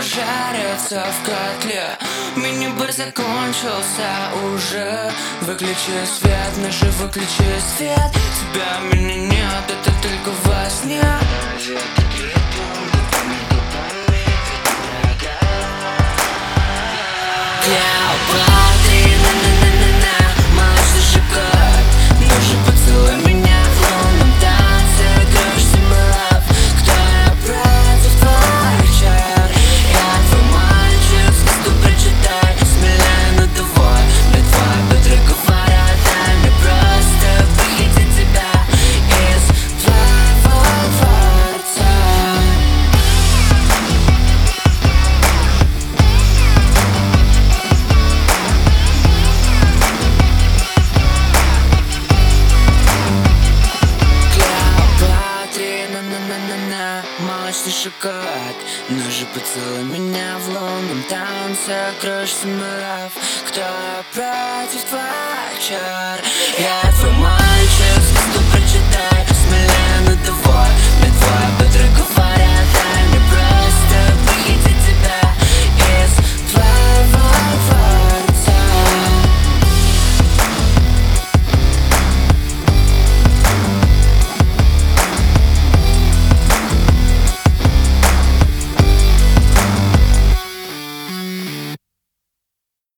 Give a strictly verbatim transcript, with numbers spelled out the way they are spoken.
жарятся в котле. Мини-бар закончился уже. Выключи свет, Миша, выключи свет. Тебя, меня нет, это только во сне. Клеопатри, на-на-на-на-на, молочный шоколад. Ну же, поцелуй меня в лунном танце. Крошься, love, кто я против твоих чар? Я твой мальчик, сказку прочитай. Смелее, но твой, мне твой бедро говорят. Дай мне просто выйти тебя из твоего дворца. На-на-на-на-на, молочный шоколад. Ну же, поцелуй меня в лунном танце. Крошься, love, кто я против твоих чар? Я твой мальчик.